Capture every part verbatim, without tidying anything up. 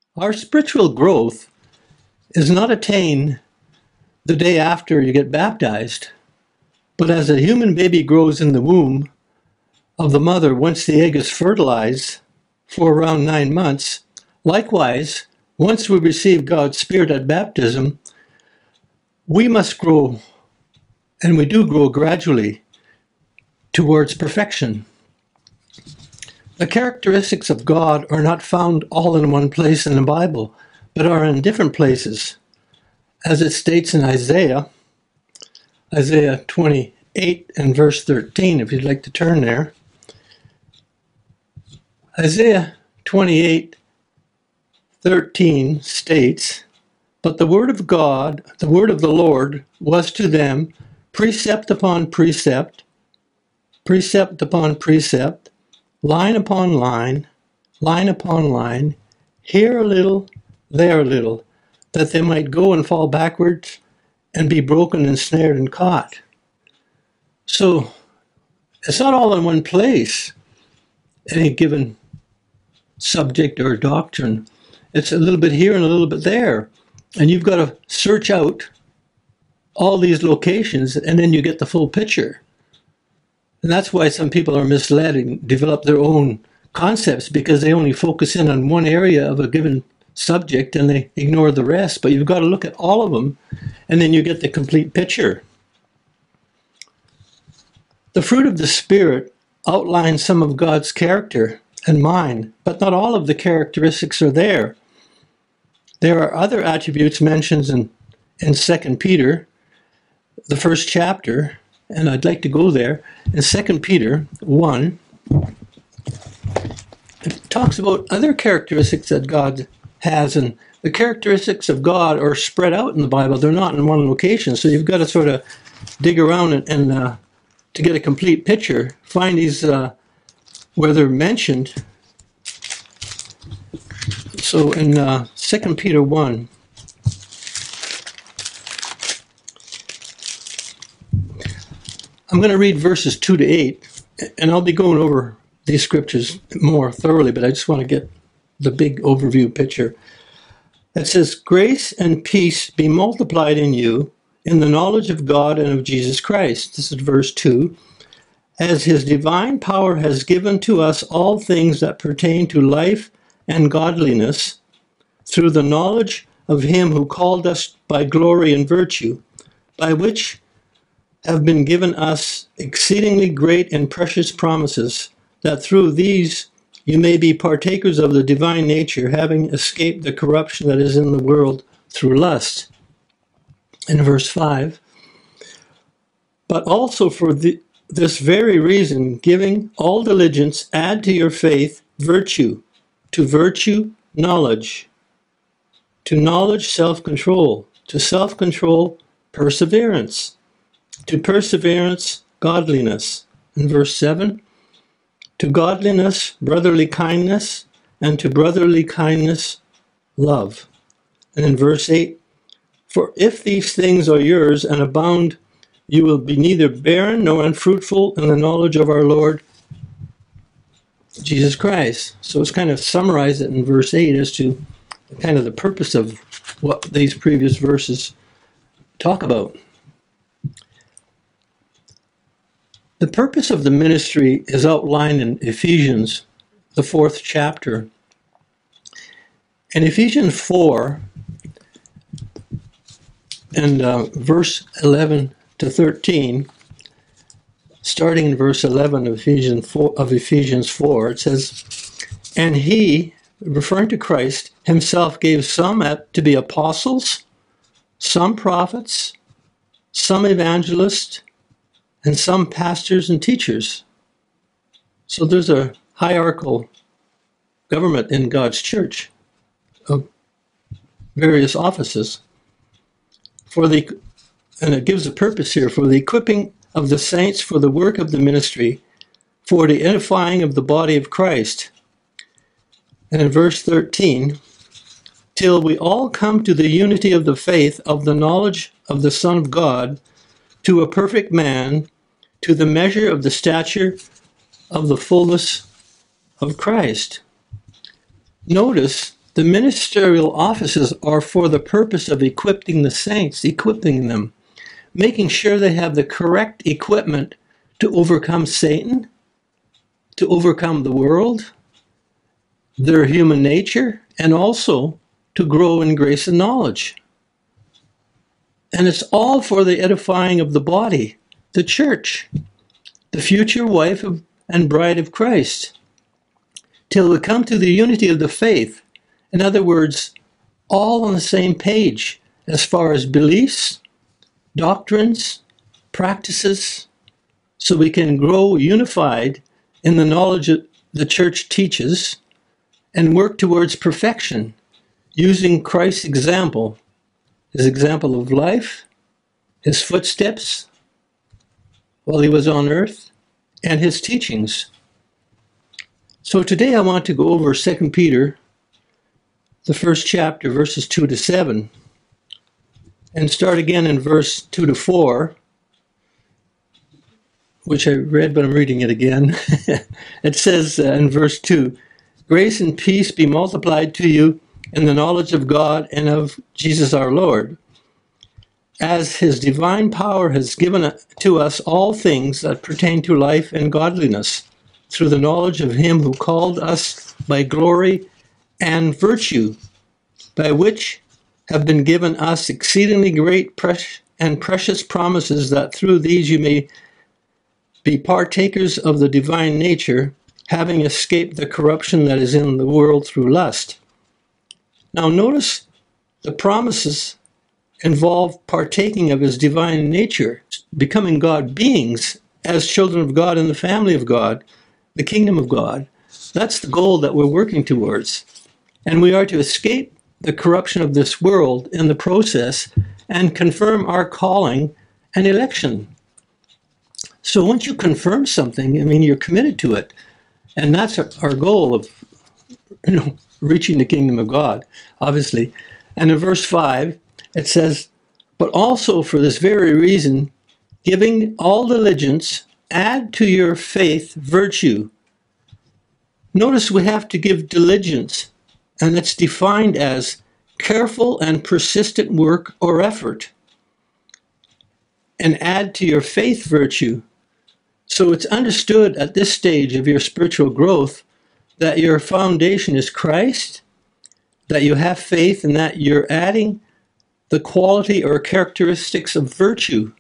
Our spiritual growth is not attained the day after you get baptized, but as a human baby grows in the womb of the mother once the egg is fertilized for around nine months, likewise, once we receive God's Spirit at baptism, we must grow, and we do grow gradually, towards perfection. The characteristics of God are not found all in one place in the Bible, but are in different places. As it states in Isaiah, Isaiah twenty-eight and verse thirteen, if you'd like to turn there. Isaiah twenty-eight, thirteen states, "But the word of God, the word of the Lord, was to them precept upon precept, precept upon precept, line upon line, line upon line, here a little, there a little, that they might go and fall backwards and be broken and snared and caught." So it's not all in one place, any given subject or doctrine. It's a little bit here and a little bit there. And you've got to search out all these locations, and then you get the full picture. And that's why some people are misled and develop their own concepts, because they only focus in on one area of a given subject and they ignore the rest. But you've got to look at all of them, and then you get the complete picture. The fruit of the Spirit outlines some of God's character and mind, but not all of the characteristics are there. There are other attributes mentioned in, in Second Peter, the first chapter, and I'd like to go there. In Second Peter one, it talks about other characteristics that God has, and the characteristics of God are spread out in the Bible. They're not in one location, so you've got to sort of dig around and, and uh, to get a complete picture, find these uh, where they're mentioned. So in uh, Second Peter one, I'm going to read verses two to eight, and I'll be going over these scriptures more thoroughly, but I just want to get the big overview picture. It says, "Grace and peace be multiplied in you in the knowledge of God and of Jesus Christ." This is verse two. "As his divine power has given to us all things that pertain to life and godliness, through the knowledge of him who called us by glory and virtue, by which have been given us exceedingly great and precious promises, that through these you may be partakers of the divine nature, having escaped the corruption that is in the world through lust." In verse five, "But also for the, this very reason, giving all diligence, add to your faith virtue, to virtue knowledge, to knowledge self-control, to self-control perseverance, to perseverance godliness." In verse seven, "To godliness brotherly kindness, and to brotherly kindness love." And in verse eight, "For if these things are yours and abound, you will be neither barren nor unfruitful in the knowledge of our Lord Jesus Christ." So it's kind of summarized it in verse eight as to kind of the purpose of what these previous verses talk about. The purpose of the ministry is outlined in Ephesians, the fourth chapter. In Ephesians four, and uh, verse eleven to thirteen, starting in verse eleven of Ephesians four, of Ephesians four, it says, "And he," referring to Christ, "himself gave some to be apostles, some prophets, some evangelists, and some pastors and teachers." So there's a hierarchical government in God's church of various offices. For the, and it gives a purpose here, "for the equipping of the saints for the work of the ministry, for the edifying of the body of Christ." And in verse thirteen, "Till we all come to the unity of the faith of the knowledge of the Son of God, to a perfect man, to the measure of the stature of the fullness of Christ." Notice The ministerial offices are for the purpose of equipping the saints, equipping them, making sure they have the correct equipment to overcome Satan, to overcome the world, their human nature, and also to grow in grace and knowledge. And it's all for the edifying of the body, the church, the future wife of, and bride of Christ, till we come to the unity of the faith. In other words, all on the same page as far as beliefs, doctrines, practices, so we can grow unified in the knowledge that the church teaches and work towards perfection using Christ's example, his example of life, his footsteps while he was on earth, and his teachings. So today I want to go over Second Peter, the first chapter, verses two to seven, and start again in verse two to four, which I read, but I'm reading it again. It says uh, in verse two, "Grace and peace be multiplied to you in the knowledge of God and of Jesus our Lord, as his divine power has given to us all things that pertain to life and godliness, through the knowledge of him who called us by glory and virtue, by which have been given us exceedingly great and precious promises, that through these you may be partakers of the divine nature, having escaped the corruption that is in the world through lust." Now notice the promises involve partaking of his divine nature, becoming God beings as children of God in the family of God, the kingdom of God. That's the goal that we're working towards. And we are to escape the corruption of this world in the process and confirm our calling and election. So once you confirm something, I mean, you're committed to it. And that's our goal of, you know, reaching the kingdom of God, obviously. And in verse five, it says, "But also for this very reason, giving all diligence, add to your faith virtue." Notice we have to give diligence, and it's defined as careful and persistent work or effort. And add to your faith virtue. So it's understood at this stage of your spiritual growth that your foundation is Christ, that you have faith, and that you're adding the quality or characteristics of virtue.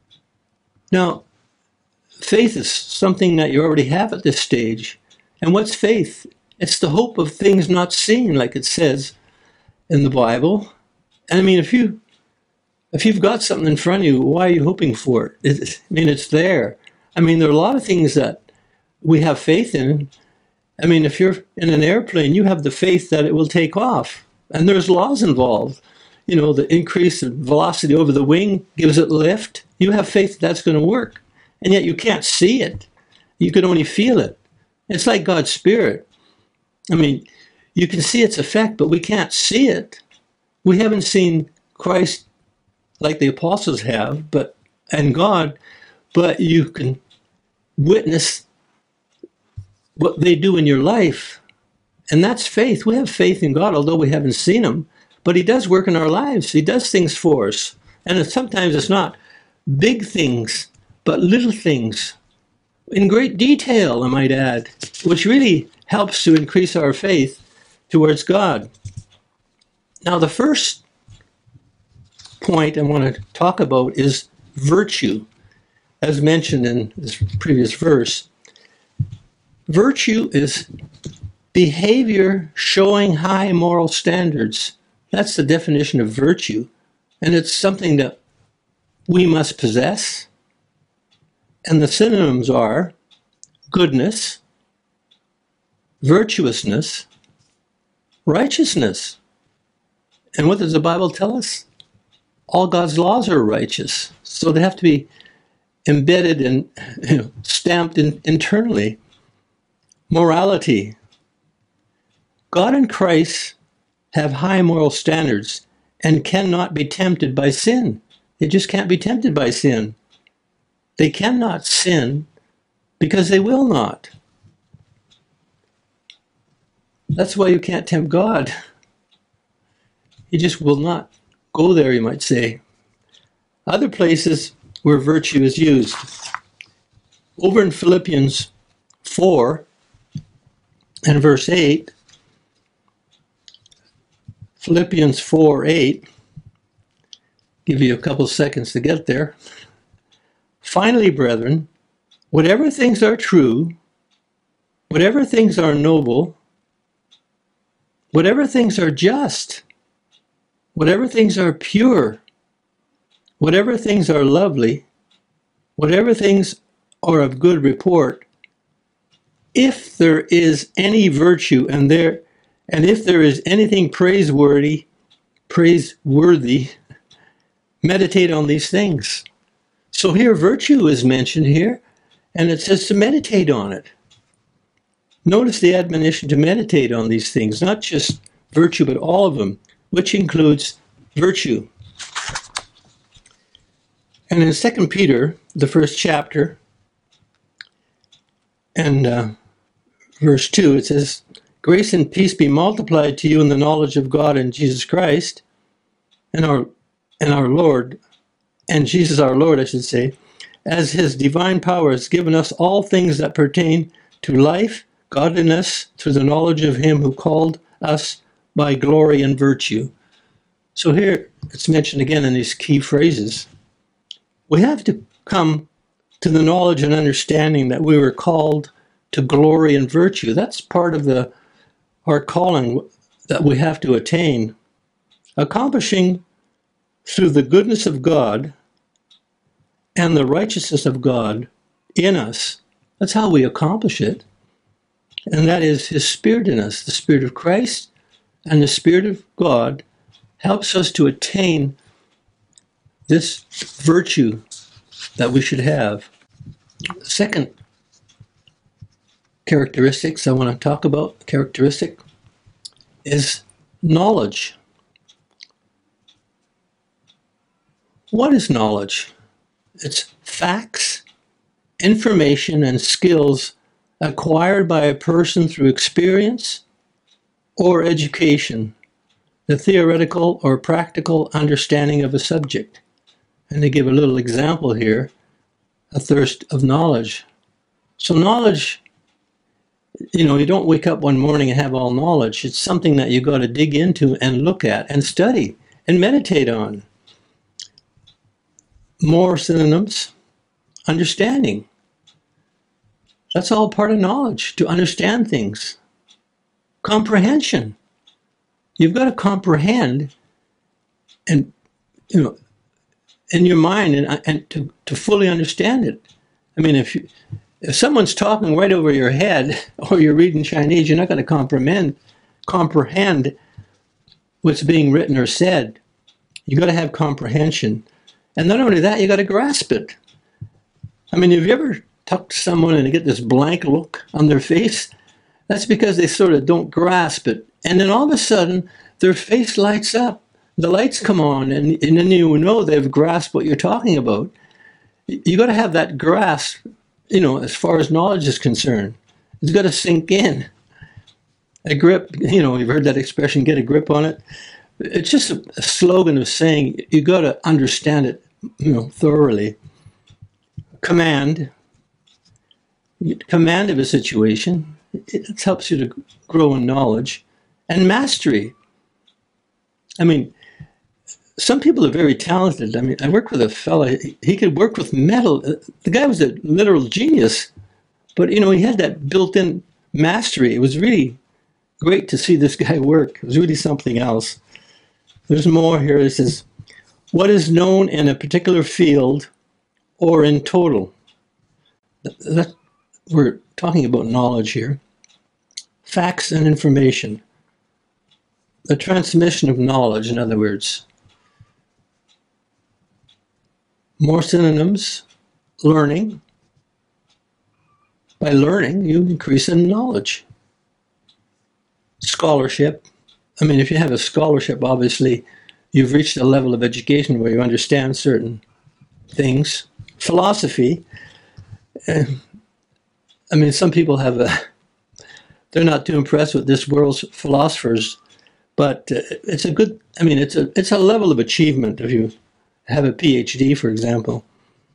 Now, faith is something that you already have at this stage. And what's faith? It's the hope of things not seen, like it says in the Bible. And I mean, if you if you've got something in front of you, why are you hoping for it? It I mean, it's there. I mean, there are a lot of things that we have faith in. I mean, if you're in an airplane, you have the faith that it will take off. And there's laws involved. You know, the increase in velocity over the wing gives it lift. You have faith that that's going to work. And yet you can't see it. You can only feel it. It's like God's Spirit. I mean, you can see its effect, but we can't see it. We haven't seen Christ like the apostles have, but and God, but you can witness what they do in your life. And that's faith. We have faith in God, although we haven't seen him. But he does work in our lives. He does things for us. And sometimes it's not big things, but little things. In great detail, I might add, which really helps to increase our faith towards God. Now, the first point I want to talk about is virtue, as mentioned in this previous verse. Virtue is behavior showing high moral standards. That's the definition of virtue. And it's something that we must possess. And the synonyms are goodness, virtuousness, righteousness. And what does the Bible tell us? All God's laws are righteous. So they have to be embedded and, you know, stamped in, internally. Morality. God and Christ have high moral standards and cannot be tempted by sin. They just can't be tempted by sin. They cannot sin because they will not. That's why you can't tempt God. he just will not go there, you might say. Other places where virtue is used. Over in Philippians four and verse eight, Philippians four eight, give you a couple seconds to get there. Finally, brethren, whatever things are true, whatever things are noble, whatever things are just, whatever things are pure, whatever things are lovely, whatever things are of good report, if there is any virtue and there, and if there is anything praiseworthy, praiseworthy, meditate on these things. So here virtue is mentioned here, and it says to meditate on it. Notice the admonition to meditate on these things, not just virtue, but all of them, which includes virtue. And in Second Peter, the first chapter, and uh, verse two, it says, grace and peace be multiplied to you in the knowledge of God and Jesus Christ, and our and our Lord, and Jesus our Lord, I should say, as his divine power has given us all things that pertain to life, godliness, through the knowledge of him who called us by glory and virtue. So here it's mentioned again in these key phrases. We have to come to the knowledge and understanding that we were called to glory and virtue. That's part of the our calling that we have to attain. Accomplishing through the goodness of God and the righteousness of God in us. That's how we accomplish it. And that is his Spirit in us. The Spirit of Christ and the Spirit of God helps us to attain this virtue that we should have. Second characteristics I want to talk about, characteristic, is knowledge. What is knowledge? It's facts, information, and skills acquired by a person through experience or education, the theoretical or practical understanding of a subject. And to give a little example here, a thirst of knowledge. So knowledge, you know, you don't wake up one morning and have all knowledge. It's something that you got to dig into and look at and study and meditate on. More synonyms, understanding. That's all part of knowledge, to understand things. Comprehension. You've got to comprehend and, you know, in your mind and, and to, to fully understand it. I mean, if you, if someone's talking right over your head or you're reading Chinese, you're not going to comprehend, comprehend what's being written or said. You got to have comprehension. And not only that, you got to grasp it. I mean, have you ever talked to someone and they get this blank look on their face? That's because they sort of don't grasp it. And then all of a sudden, their face lights up. The lights come on, and, and then you know they've grasped what you're talking about. You got to have that grasp, you know, as far as knowledge is concerned. It's got to sink in. A grip, you know, you've heard that expression, get a grip on it. It's just a, a slogan of saying you got to understand it, you know, thoroughly. Command, command of a situation. It helps you to grow in knowledge. And mastery. I mean, some people are very talented. I mean, I worked with a fella, he could work with metal. The guy was a literal genius, but, you know, he had that built-in mastery. It was really great to see this guy work. It was really something else. There's more here. It says, what is known in a particular field or in total? That, we're talking about knowledge here. Facts and information. The transmission of knowledge, in other words. More synonyms. Learning. By learning, you increase in knowledge. Scholarship. I mean, if you have a scholarship, obviously, you've reached a level of education where you understand certain things. Philosophy. Uh, I mean, some people have a... They're not too impressed with this world's philosophers, But uh, it's a good, I mean, it's a, it's a level of achievement if you have a PhD, for example.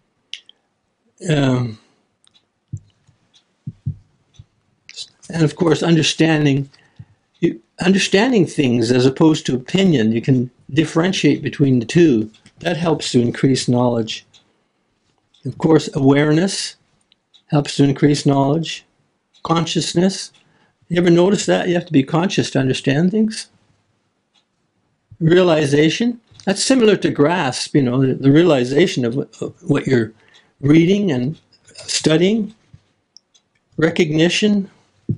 Um, and of course, understanding you, understanding things as opposed to opinion, you can differentiate between the two. That helps to increase knowledge. Of course, awareness helps to increase knowledge. Consciousness. You ever notice that? You have to be conscious to understand things. Realization. That's similar to grasp, you know, the, the realization of what, of what you're reading and studying. Recognition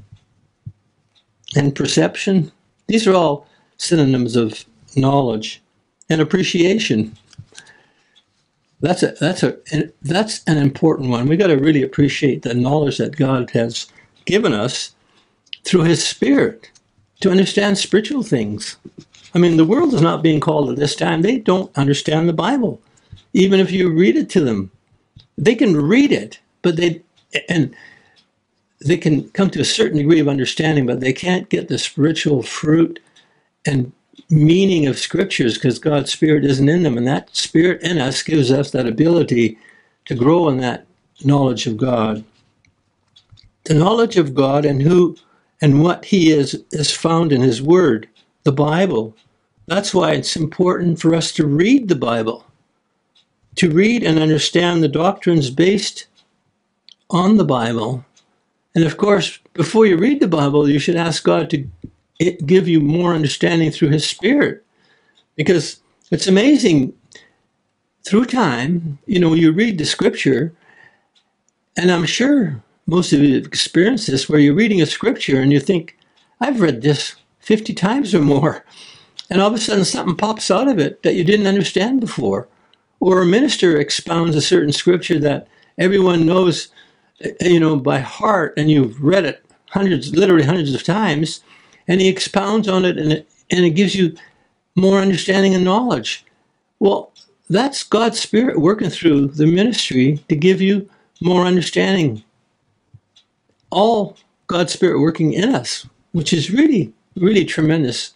and perception. These are all synonyms of knowledge. And appreciation. That's a that's a that's an important one. We got to really appreciate the knowledge that God has given us through His Spirit to understand spiritual things. I mean, the world is not being called at this time. They don't understand the Bible, even if you read it to them. They can read it, but they and they can come to a certain degree of understanding, but they can't get the spiritual fruit and meaning of scriptures because God's Spirit isn't in them, and that Spirit in us gives us that ability to grow in that knowledge of God. The knowledge of God and who and what He is is found in His Word, the Bible. That's why it's important for us to read the Bible, to read and understand the doctrines based on the Bible. And of course, before you read the Bible, you should ask God to it give you more understanding through His Spirit. Because it's amazing, through time, you know, you read the scripture, and I'm sure most of you have experienced this, where you're reading a scripture and you think, I've read this fifty times or more. And all of a sudden something pops out of it that you didn't understand before. Or a minister expounds a certain scripture that everyone knows, you know, by heart, and you've read it hundreds, literally hundreds of times, and he expounds on it, and it, and it gives you more understanding and knowledge. Well, that's God's Spirit working through the ministry to give you more understanding. All God's Spirit working in us, which is really, really tremendous.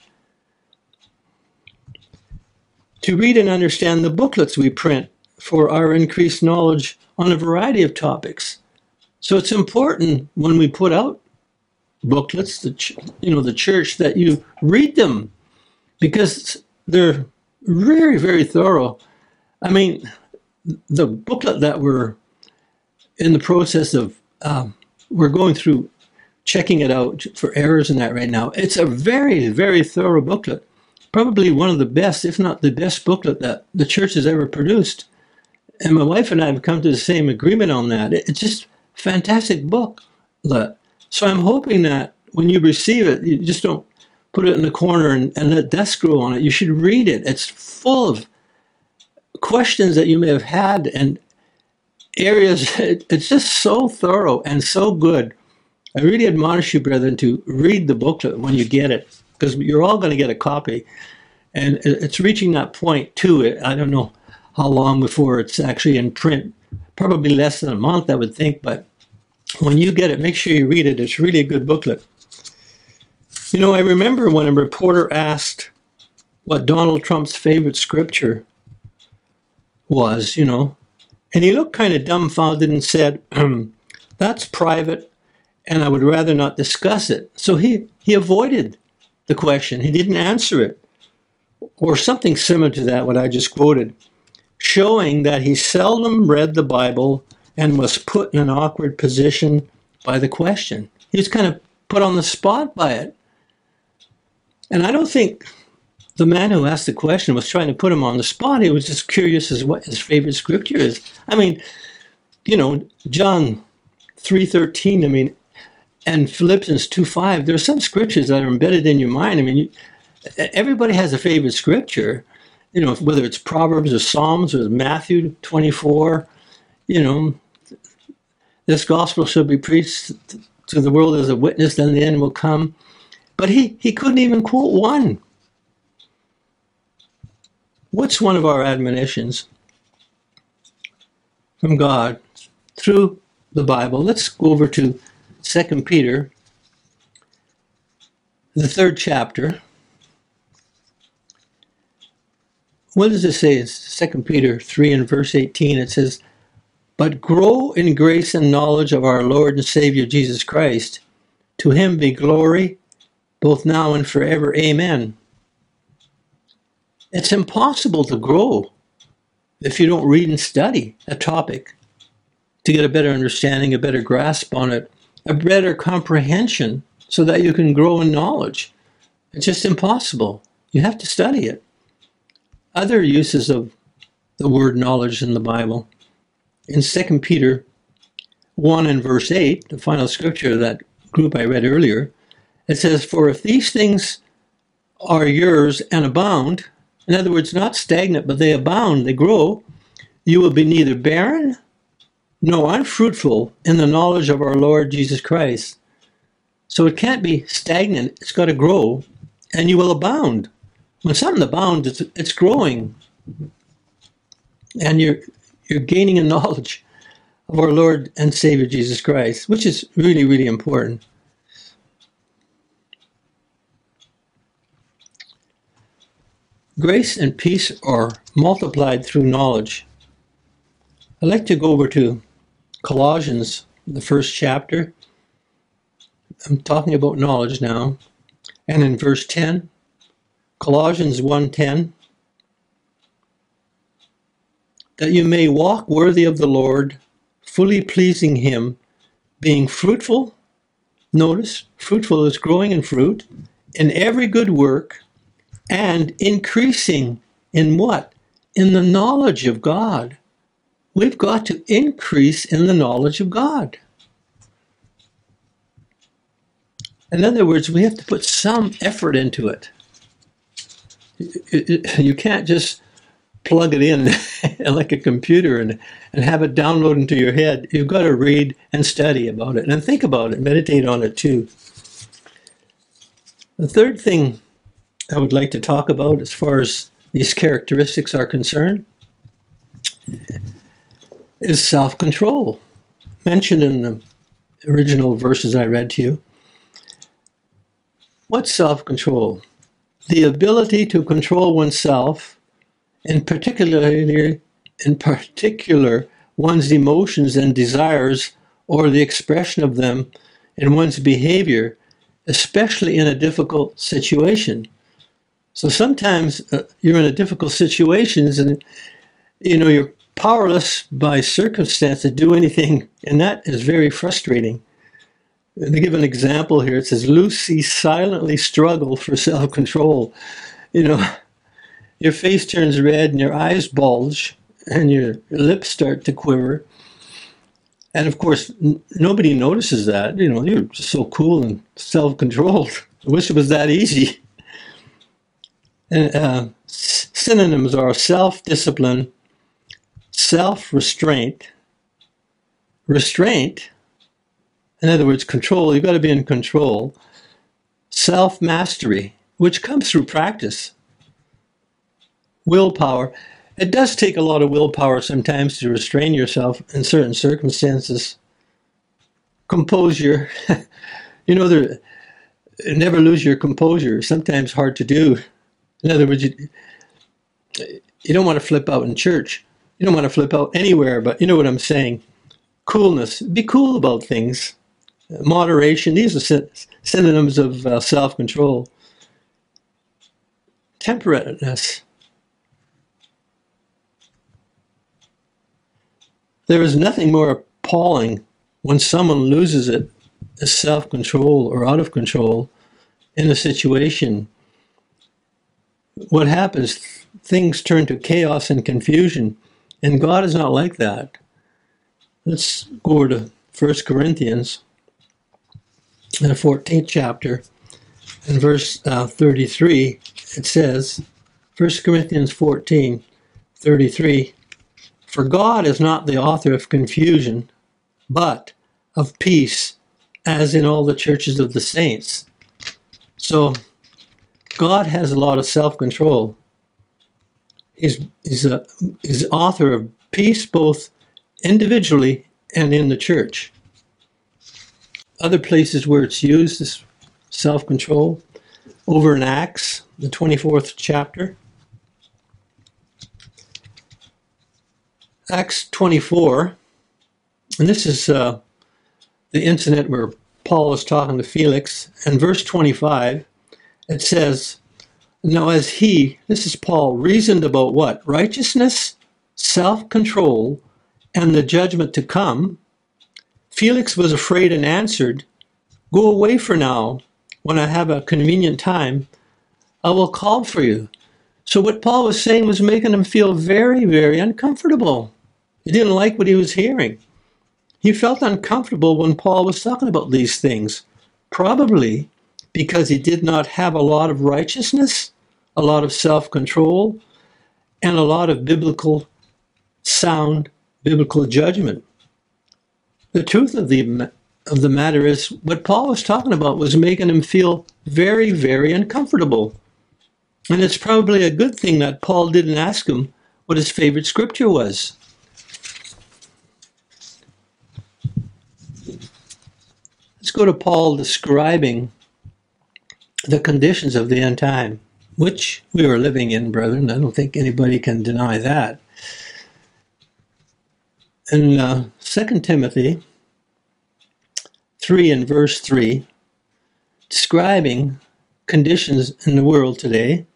To read and understand the booklets we print for our increased knowledge on a variety of topics. So it's important when we put out booklets, the ch- you know, the church, that you read them, because they're very, very thorough. I mean, the booklet that we're in the process of, um, we're going through checking it out for errors and that right now. It's a very, very thorough booklet. Probably one of the best, if not the best booklet that the church has ever produced. And my wife and I have come to the same agreement on that. It's just a fantastic booklet. So I'm hoping that when you receive it, you just don't put it in the corner and, and let death grow on it. You should read it. It's full of questions that you may have had and areas. It, it's just so thorough and so good. I really admonish you, brethren, to read the booklet when you get it, because you're all going to get a copy. And it's reaching that point, too. I don't know how long before it's actually in print. Probably less than a month, I would think, but when you get it, make sure you read it. It's really a good booklet. You know, I remember when a reporter asked what Donald Trump's favorite scripture was, you know, and he looked kind of dumbfounded and said, that's private, and I would rather not discuss it. So he, he avoided the question. He didn't answer it. Or something similar to that, what I just quoted, showing that he seldom read the Bible and was put in an awkward position by the question. He was kind of put on the spot by it. And I don't think the man who asked the question was trying to put him on the spot. He was just curious as what his favorite scripture is. I mean, you know, John three thirteen, I mean, and Philippians two five, there are some scriptures that are embedded in your mind. I mean, you, everybody has a favorite scripture, you know, whether it's Proverbs or Psalms or Matthew twenty-four, you know, this gospel shall be preached to the world as a witness, then the end will come. But he, he couldn't even quote one. What's one of our admonitions from God through the Bible? Let's go over to Second Peter, the third chapter. what does it say? It's Second Peter three and verse eighteen. It says, "But grow in grace and knowledge of our Lord and Savior Jesus Christ. To him be glory, both now and forever. Amen." It's impossible to grow if you don't read and study a topic to get a better understanding, a better grasp on it, a better comprehension so that you can grow in knowledge. It's just impossible. You have to study it. Other uses of the word knowledge in the Bible. In Second Peter one and verse eight, the final scripture of that group I read earlier, it says, "For if these things are yours and abound," in other words, not stagnant, but they abound, they grow, "you will be neither barren nor unfruitful in the knowledge of our Lord Jesus Christ." So it can't be stagnant, it's got to grow, and you will abound. When something abounds, it's, it's growing. And you're you're gaining a knowledge of our Lord and Savior Jesus Christ, which is really, really important. Grace and peace are multiplied through knowledge. I'd like to go over to Colossians, the first chapter. I'm talking about knowledge now. And in verse ten, Colossians one ten, "That you may walk worthy of the Lord, fully pleasing him, being fruitful," notice, fruitful is growing in fruit, "in every good work, and increasing in what? In the knowledge of God." We've got to increase in the knowledge of God. In other words, we have to put some effort into it. You can't just plug it in like a computer and, and have it download into your head. You've got to read and study about it and think about it, meditate on it too. The third thing I would like to talk about as far as these characteristics are concerned is self-control, mentioned in the original verses I read to you. What's self-control? The ability to control oneself, and particularly, in particular, one's emotions and desires, or the expression of them in one's behavior, especially in a difficult situation. So sometimes uh, you're in a difficult situations, and you know you're powerless by circumstance to do anything, and that is very frustrating. To give an example here, it says, "Lucy silently struggled for self-control." You know, your face turns red and your eyes bulge and your lips start to quiver. And of course, n- nobody notices that. You know, you're just so cool and self-controlled. I wish it was that easy. And uh, s- synonyms are self-discipline, self-restraint, restraint, in other words, control, you've got to be in control. Self-mastery, which comes through practice. Willpower. It does take a lot of willpower sometimes to restrain yourself in certain circumstances. Composure. You know, there, never lose your composure. Sometimes hard to do. In other words, you, you don't want to flip out in church. You don't want to flip out anywhere, but you know what I'm saying. Coolness. Be cool about things. Moderation, these are synonyms of uh, self-control. Temperateness. There is nothing more appalling when someone loses it, is self-control or out of control in a situation. What happens? Things turn to chaos and confusion, and God is not like that. Let's go over to First Corinthians, the fourteenth chapter, in verse uh, thirty-three. It says, First Corinthians fourteen, thirty-three, "For God is not the author of confusion, but of peace, as in all the churches of the saints." So God has a lot of self-control. He's, he's, a, he's author of peace both individually and in the church. Other places where it's used, this self-control, over in Acts, the twenty-fourth chapter. Acts twenty-four, and this is uh, the incident where Paul was talking to Felix. And verse twenty-five, it says, now as he, this is Paul, reasoned about what? Righteousness, self-control, and the judgment to come, Felix was afraid and answered, go away for now. When I have a convenient time, I will call for you. So what Paul was saying was making him feel very, very uncomfortable. He didn't like what he was hearing. He felt uncomfortable when Paul was talking about these things, probably because he did not have a lot of righteousness, a lot of self-control, and a lot of biblical, sound biblical judgment. The truth of the of the matter is, what Paul was talking about was making him feel very, very uncomfortable. And it's probably a good thing that Paul didn't ask him what his favorite scripture was. Let's go to Paul describing the conditions of the end time, which we are living in, brethren. I don't think anybody can deny that. In uh, Second Timothy three and verse three, describing conditions in the world today,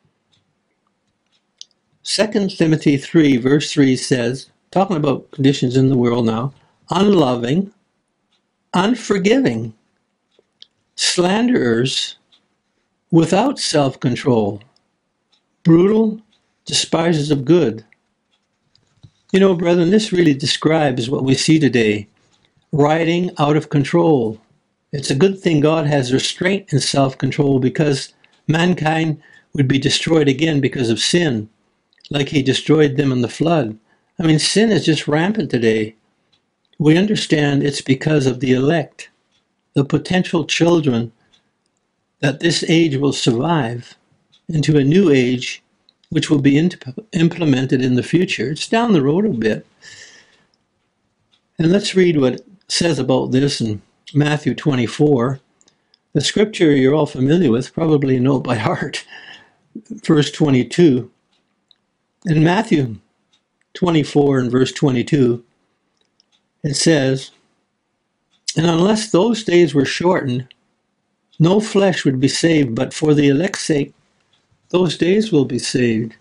Second Timothy three verse three says, talking about conditions in the world now, unloving, unforgiving, slanderers, without self-control, brutal, despisers of good. You know, brethren, this really describes what we see today, rioting out of control. It's a good thing God has restraint and self-control, because mankind would be destroyed again because of sin, like he destroyed them in the flood. I mean, sin is just rampant today. We understand it's because of the elect, the potential children, that this age will survive into a new age which will be imp- implemented in the future. It's down the road a bit. And let's read what it says about this in Matthew twenty-four. The scripture you're all familiar with, probably know by heart, verse twenty-two. In Matthew twenty-four and verse twenty-two, it says, and unless those days were shortened, no flesh would be saved, but for the elect's sake, those days will be saved.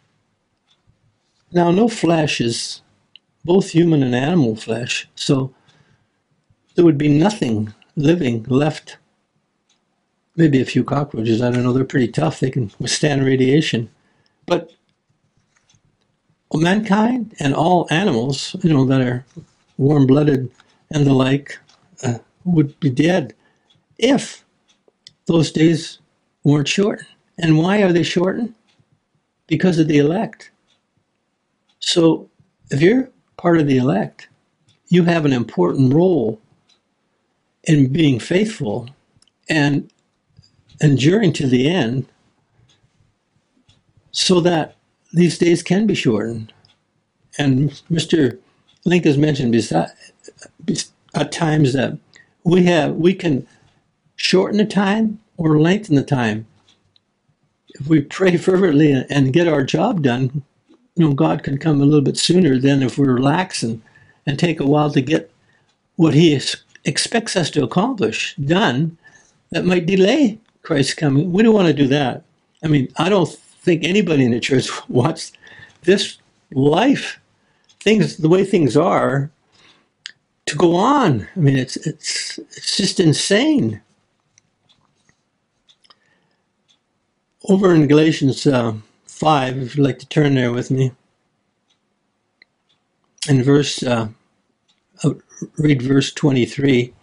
Now, no flesh is both human and animal flesh, so there would be nothing living left. Maybe a few cockroaches, I don't know, they're pretty tough, they can withstand radiation. But mankind and all animals, you know, that are warm-blooded and the like, uh, would be dead if those days weren't shortened. And why are they shortened? Because of the elect. So if you're part of the elect, you have an important role in being faithful and enduring to the end, so that these days can be shortened. And Mister Link has mentioned beside, at times that we have we can shorten the time or lengthen the time. If we pray fervently and get our job done, you know, God can come a little bit sooner than if we're lax and, and take a while to get what he is, expects us to accomplish done. That might delay Christ's coming. We don't want to do that. I mean, I don't think anybody in the church wants this life, things the way things are, to go on. I mean, it's it's it's just insane. Over in Galatians uh, five, if you'd like to turn there with me, in verse, uh, uh, read verse twenty-three.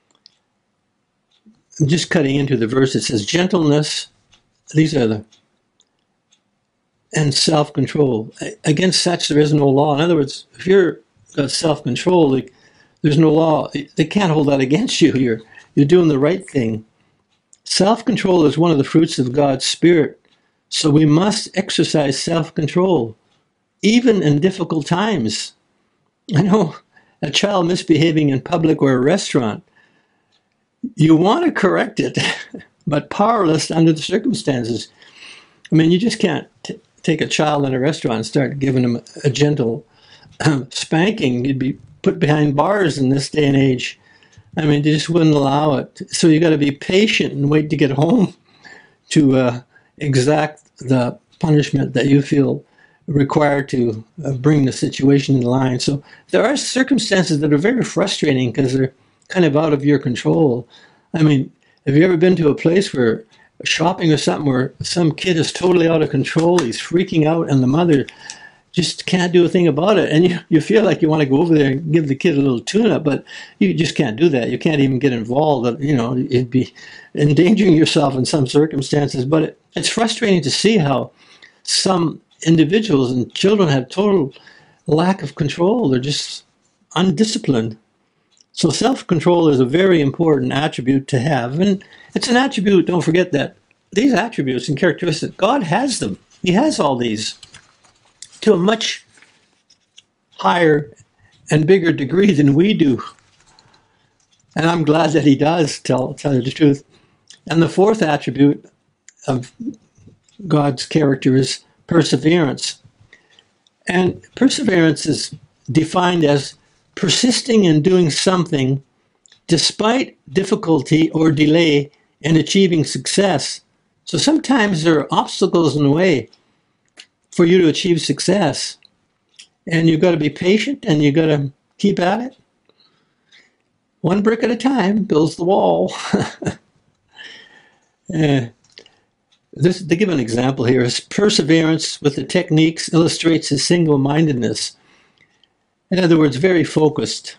I'm just cutting into the verse. It says, gentleness, these are the, and self-control. Against such there is no law. In other words, if you're got self-control, like, there's no law. They can't hold that against you. You're, you're doing the right thing. Self-control is one of the fruits of God's Spirit. So we must exercise self-control, even in difficult times. I know a child misbehaving in public or a restaurant, you want to correct it, but powerless under the circumstances. I mean, you just can't t- take a child in a restaurant and start giving them a gentle spanking, you'd be put behind bars in this day and age. I mean, they just wouldn't allow it. So you got to be patient and wait to get home to uh, exact the punishment that you feel required to uh, bring the situation in line. So there are circumstances that are very frustrating because they're kind of out of your control. I mean, have you ever been to a place where shopping or something where some kid is totally out of control, he's freaking out, and the mother just can't do a thing about it, and you, you feel like you want to go over there and give the kid a little tune-up, but you just can't do that. You can't even get involved. You know, it'd be endangering yourself in some circumstances, but it, it's frustrating to see how some individuals and children have total lack of control. They're just undisciplined. So self-control is a very important attribute to have, and it's an attribute, don't forget that these attributes and characteristics, God has them. He has all these to a much higher and bigger degree than we do. And I'm glad that he does, tell, tell you the truth. And the fourth attribute of God's character is perseverance. And perseverance is defined as persisting in doing something despite difficulty or delay in achieving success. So sometimes there are obstacles in the way for you to achieve success. And you've got to be patient and you've got to keep at it. One brick at a time builds the wall. uh, this, they give an example here. Is perseverance with the techniques illustrates his single-mindedness. In other words, very focused.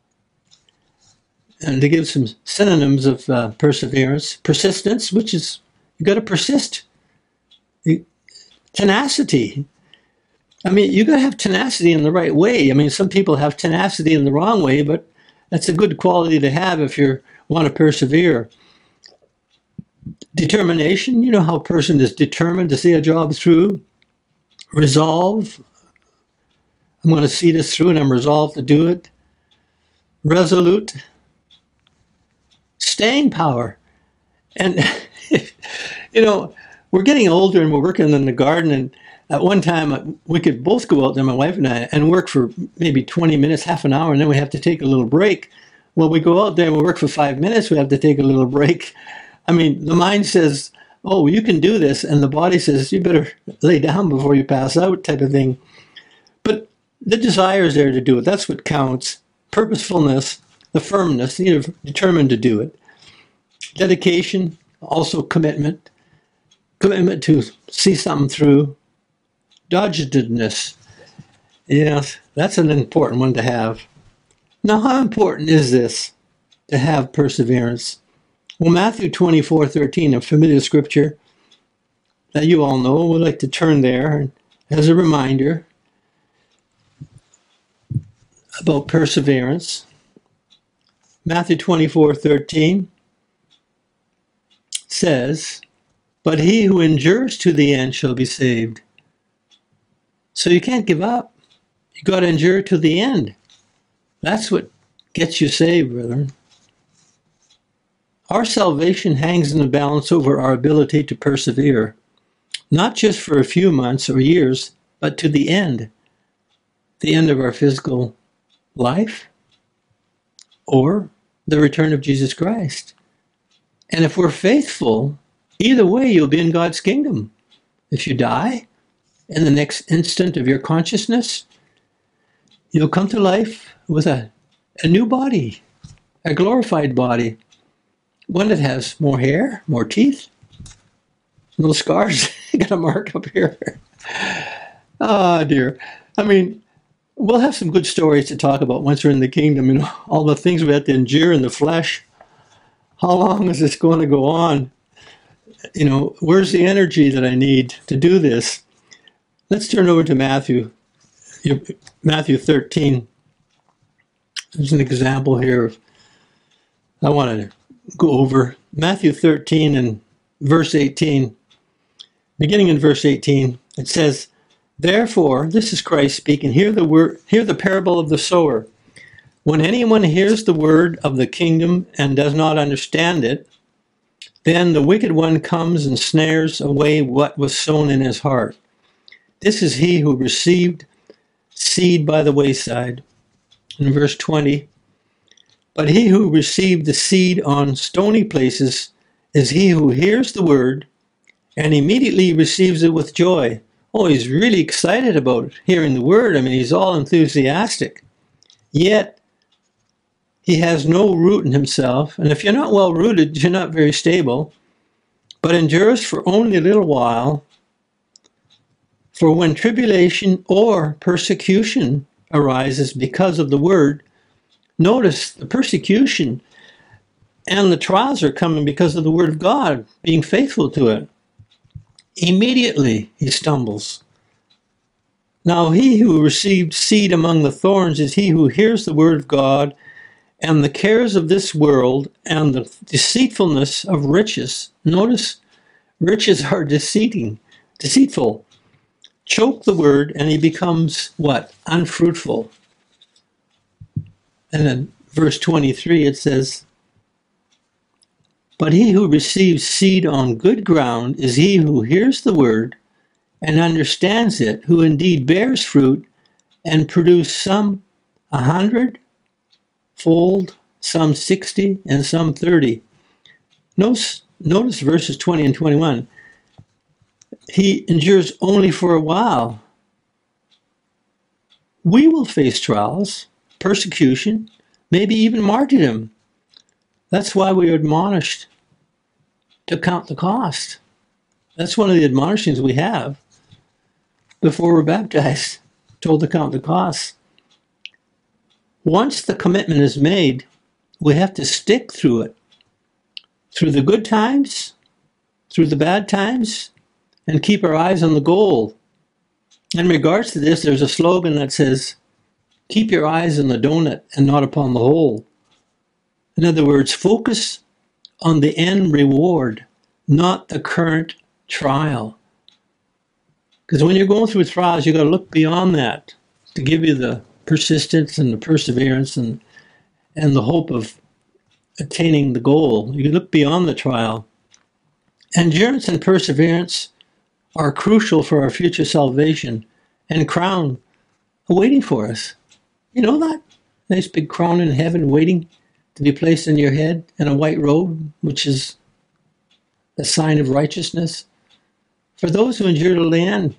And to give some synonyms of uh, perseverance, persistence, which is, you got to persist. You, tenacity. I mean, you got to have tenacity in the right way. I mean, some people have tenacity in the wrong way, but that's a good quality to have if you want to persevere. Determination, you know how a person is determined to see a job through. Resolve, I'm going to see this through and I'm resolved to do it. Resolute. Staying power. And, you know, we're getting older and we're working in the garden, and at one time we could both go out there, my wife and I, and work for maybe twenty minutes, half an hour, and then we have to take a little break. Well, we go out there and we work for five minutes, we have to take a little break. I mean, the mind says, oh, you can do this, and the body says, you better lay down before you pass out, type of thing. But the desire is there to do it. That's what counts. Purposefulness, the firmness, you're determined to do it. Dedication, also commitment. Commitment to see something through. Doggedness. Yes, that's an important one to have. Now, how important is this to have perseverance? Well, Matthew twenty-four thirteen, a familiar scripture that you all know, we'd like to turn there as a reminder about perseverance. Matthew twenty-four thirteen says, but he who endures to the end shall be saved. So you can't give up. You got to endure to the end. That's what gets you saved, brethren. Our salvation hangs in the balance over our ability to persevere, not just for a few months or years, but to the end, the end of our physical life, or the return of Jesus Christ. And if we're faithful, either way, you'll be in God's kingdom. If you die in the next instant of your consciousness, you'll come to life with a, a new body, a glorified body, one that has more hair, more teeth, little scars. Got a mark up here. Oh, dear. I mean, we'll have some good stories to talk about once we're in the kingdom, you know, all the things we have to endure in the flesh. How long is this going to go on? You know, where's the energy that I need to do this? Let's turn over to Matthew, Matthew thirteen. There's an example here of, I want to go over Matthew thirteen and verse eighteen. Beginning in verse eighteen, it says, therefore, this is Christ speaking, hear the word, hear the parable of the sower. When anyone hears the word of the kingdom and does not understand it, then the wicked one comes and snares away what was sown in his heart. This is he who received seed by the wayside. In verse twenty, but he who received the seed on stony places is he who hears the word and immediately receives it with joy. Oh, he's really excited about hearing the word. I mean, he's all enthusiastic. Yet, he has no root in himself. And if you're not well rooted, you're not very stable, but endures for only a little while. For when tribulation or persecution arises because of the word, notice the persecution and the trials are coming because of the word of God, being faithful to it. Immediately he stumbles. Now he who received seed among the thorns is he who hears the word of God, and the cares of this world and the deceitfulness of riches. Notice, riches are deceiving, deceitful. Choke the word, and he becomes what? Unfruitful. And in verse twenty-three it says, but he who receives seed on good ground is he who hears the word and understands it, who indeed bears fruit and produce some a hundred fold, some sixty, and some thirty. Notice, notice verses twenty and twenty-one. He endures only for a while. We will face trials, persecution, maybe even martyrdom. That's why we are admonished to count the cost. That's one of the admonishings we have before we're baptized, told to count the costs. Once the commitment is made, we have to stick through it, through the good times, through the bad times, and keep our eyes on the goal. In regards to this, there's a slogan that says, keep your eyes on the donut and not upon the hole. In other words, focus on the end reward, not the current trial. Because when you're going through trials, you've got to look beyond that to give you the persistence and the perseverance and, and the hope of attaining the goal. You look beyond the trial. Endurance and perseverance are crucial for our future salvation and crown awaiting for us. You know that? Nice big crown in heaven waiting to be placed on your head, and a white robe, which is a sign of righteousness. For those who endure to the end,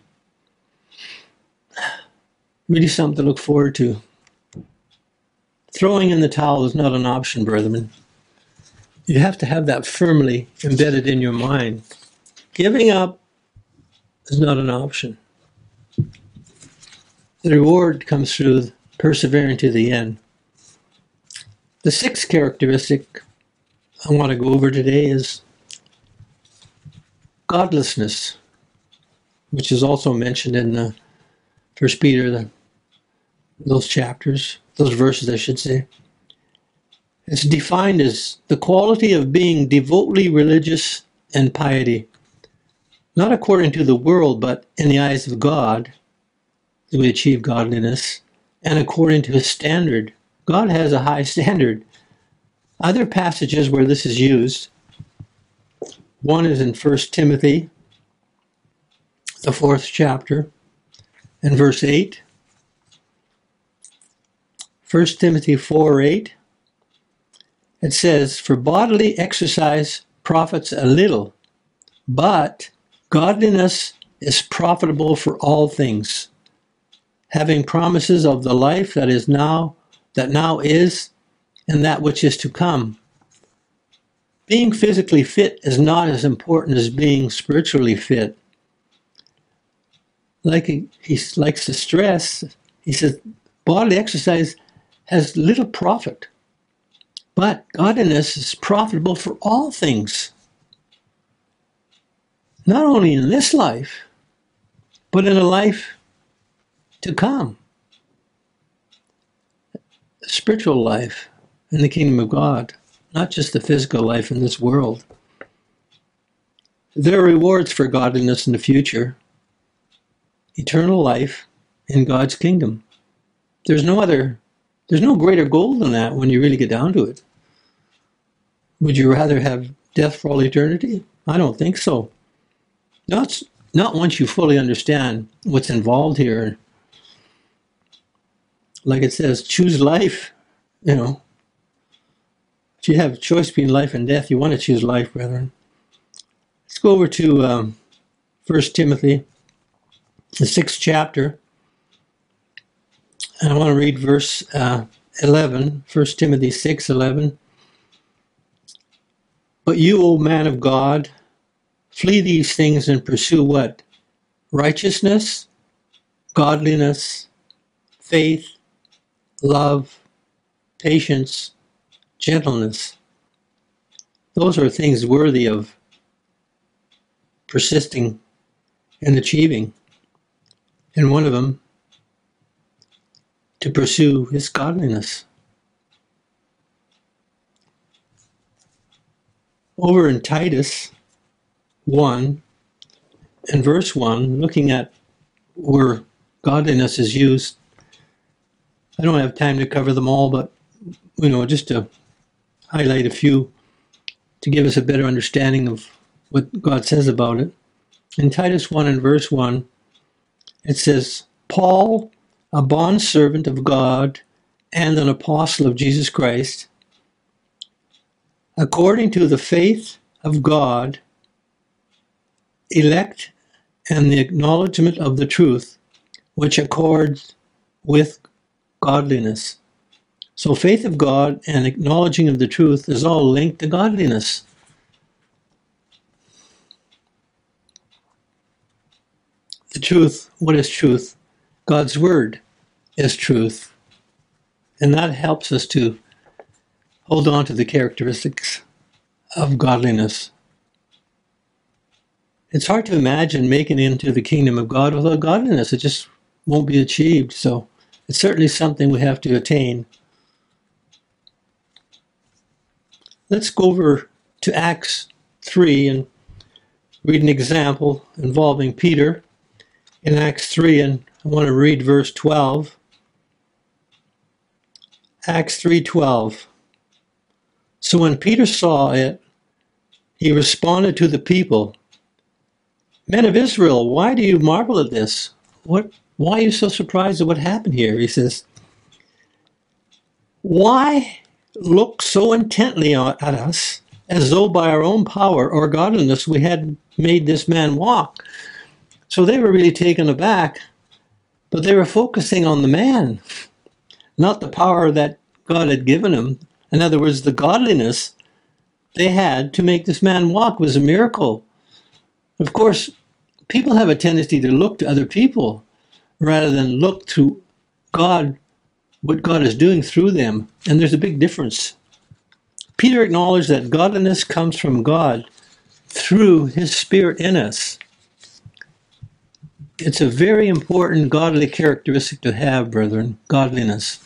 really something to look forward to. Throwing in the towel is not an option, brethren. You have to have that firmly embedded in your mind. Giving up is not an option. The reward comes through persevering to the end. The sixth characteristic I want to go over today is godlessness, which is also mentioned in the First Peter, the, those chapters, those verses, I should say. It's defined as the quality of being devotedly religious and piety, not according to the world, but in the eyes of God, do we achieve godliness, and according to his standard. God has a high standard. Other passages where this is used, one is in First Timothy, the fourth chapter, and verse eight. First Timothy four eight. It says, for bodily exercise profits a little, but godliness is profitable for all things, having promises of the life that is now, that now is, and that which is to come. Being physically fit is not as important as being spiritually fit. Like he, he likes to stress, he says, bodily exercise has little profit, but godliness is profitable for all things. Not only in this life, but in a life to come. A spiritual life in the kingdom of God, not just the physical life in this world. There are rewards for godliness in the future. Eternal life in God's kingdom. There's no other, there's no greater goal than that when you really get down to it. Would you rather have death for all eternity? I don't think so. Not, not once you fully understand what's involved here. like it says, choose life. You know, if you have a choice between life and death, you want to choose life, brethren. Let's go over to um, First Timothy, the sixth chapter. And I want to read verse uh, eleven, First Timothy six eleven. But you, O man of God, flee these things and pursue what? Righteousness, godliness, faith, love, patience, gentleness. Those are things worthy of persisting and achieving. And one of them, to pursue is godliness. Over in Titus one and verse one, looking at where godliness is used, I don't have time to cover them all, but you know, just to highlight a few to give us a better understanding of what God says about it. In Titus one and verse one, it says, Paul, a bondservant of God and an apostle of Jesus Christ, according to the faith of God, elect and the acknowledgement of the truth, which accords with godliness. So faith of God and acknowledging of the truth is all linked to godliness. The truth, what is truth? God's word is truth. And that helps us to hold on to the characteristics of godliness. It's hard to imagine making it into the kingdom of God without godliness. It just won't be achieved. So it's certainly something we have to attain. Let's go over to Acts three and read an example involving Peter in Acts three, and I want to read verse twelve. Acts three twelve. So when Peter saw it, he responded to the people, Men of Israel, why do you marvel at this? What? Why are you so surprised at what happened here? He says, Why look so intently at us, as though by our own power or godliness we had made this man walk? So they were really taken aback, but they were focusing on the man, not the power that God had given him. In other words, the godliness they had to make this man walk was a miracle. Of course, people have a tendency to look to other people rather than look to God, what God is doing through them. And there's a big difference. Peter acknowledged that godliness comes from God through his Spirit in us. It's a very important godly characteristic to have, brethren, godliness.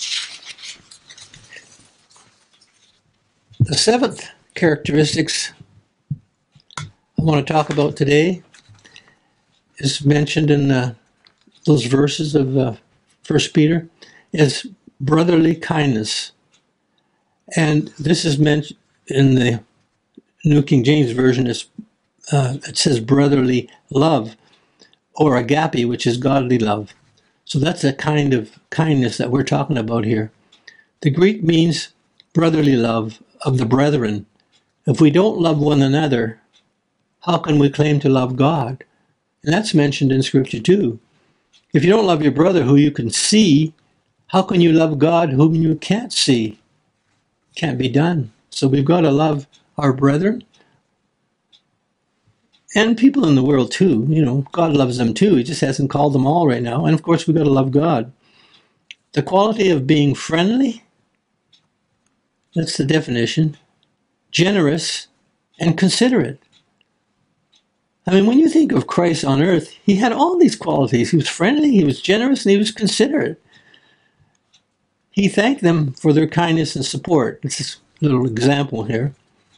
The seventh characteristics I want to talk about today is mentioned in uh, those verses of uh, First Peter, is brotherly kindness. And this is mentioned in the New King James Version, is, uh, it says brotherly love, or agape, which is godly love. So that's a kind of kindness that we're talking about here. The Greek means brotherly love of the brethren. If we don't love one another, how can we claim to love God? And that's mentioned in Scripture too. If you don't love your brother who you can see, how can you love God whom you can't see? Can't be done. So we've got to love our brethren and people in the world too. You know, God loves them too. He just hasn't called them all right now. And of course, we've got to love God. The quality of being friendly, that's the definition, generous, and considerate. I mean, when you think of Christ on earth, he had all these qualities. He was friendly, he was generous, and he was considerate. He thanked them for their kindness and support. This is a little example here.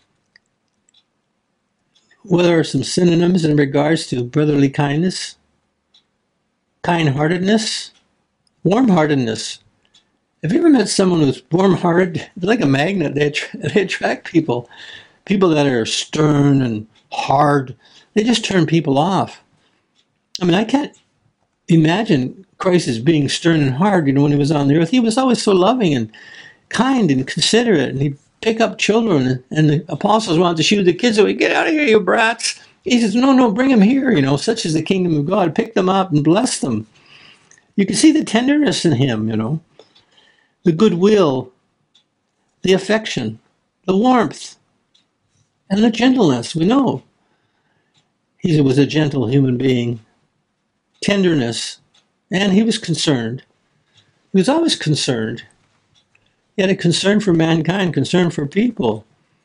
What are some synonyms in regards to brotherly kindness? Kind-heartedness, warm-heartedness. Have you ever met someone who's warm-hearted? They're like a magnet. They, att- they attract people. People that are stern and hard, they just turn people off. I mean, I can't imagine Christ as being stern and hard, you know, when he was on the earth. He was always so loving and kind and considerate, and he'd pick up children, and the apostles wanted to shoot the kids away. Get out of here, you brats. He says, no, no, bring them here, you know, such is the kingdom of God. Pick them up and bless them. You can see the tenderness in him, you know, the goodwill, the affection, the warmth, and the gentleness. We know he was a gentle human being, tenderness, and he was concerned. He was always concerned. He had a concern for mankind, concern for people.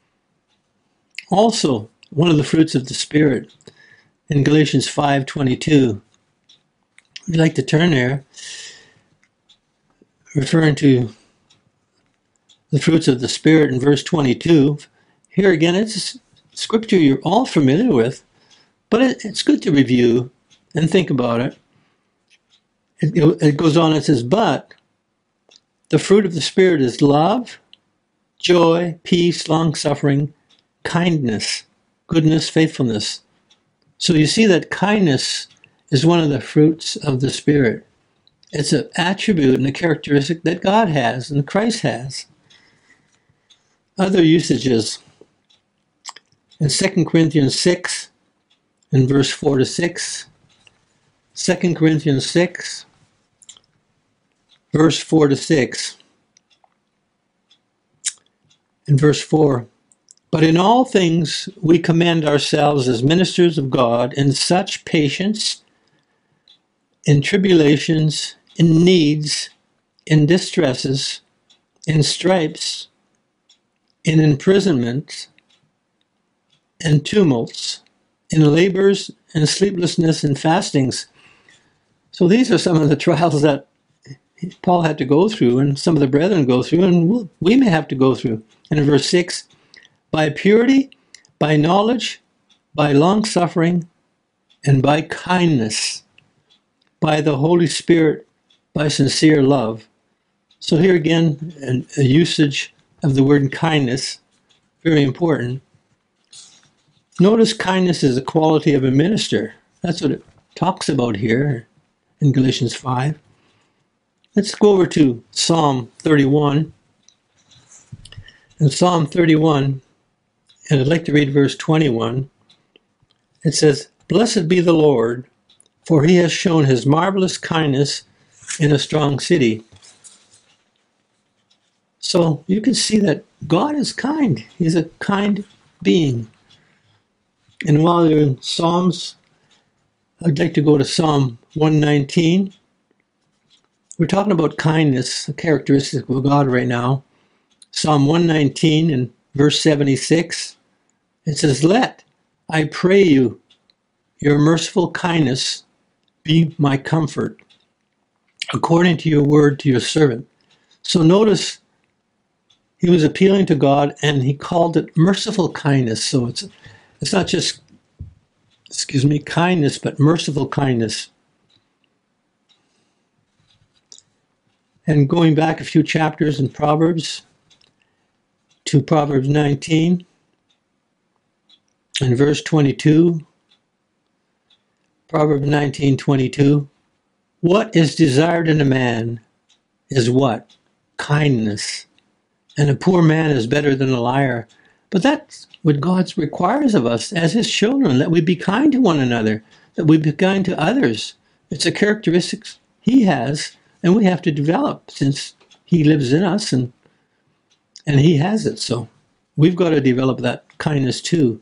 Also, one of the fruits of the Spirit in Galatians five twenty-two. We'd like to turn there, referring to the fruits of the Spirit in verse twenty-two. Here again, it's scripture you're all familiar with, but it, it's good to review and think about it. It, it goes on, it says, but the fruit of the Spirit is love, joy, peace, long-suffering, kindness, goodness, faithfulness. So you see that kindness is one of the fruits of the Spirit. It's an attribute and a characteristic that God has and Christ has. Other usages. In Second Corinthians six, in verse four to six, Second Corinthians six, verse four to six. In verse four, but in all things we commend ourselves as ministers of God in such patience, in tribulations, in needs, in distresses, in stripes, in imprisonment, in tumults, in labors, in sleeplessness, and fastings. So these are some of the trials that Paul had to go through, and some of the brethren go through, and we may have to go through. And in verse six, by purity, by knowledge, by long-suffering, and by kindness, by the Holy Spirit, by sincere love. So here again, an, a usage of the word kindness, very important. Notice kindness is a quality of a minister. That's what it talks about here in Galatians five. Let's go over to Psalm thirty-one. In Psalm thirty-one, and I'd like to read verse twenty-one. It says, blessed be the Lord, for he has shown his marvelous kindness in a strong city. So you can see that God is kind. He's a kind being. And while you're in Psalms, I'd like to go to Psalm one nineteen. We're talking about kindness, a characteristic of God right now. Psalm one nineteen and verse seventy-six. It says, let, I pray you, your merciful kindness be my comfort, according to your word to your servant. So notice he was appealing to God, and he called it merciful kindness. So it's it's not just, excuse me, kindness, but merciful kindness. And going back a few chapters in Proverbs, to Proverbs nineteen, and verse twenty-two, Proverbs nineteen twenty-two, what is desired in a man is what? Kindness. And a poor man is better than a liar. But that's what God requires of us as his children, that we be kind to one another, that we be kind to others. It's a characteristic he has, and we have to develop since he lives in us and and he has it. So we've got to develop that kindness too.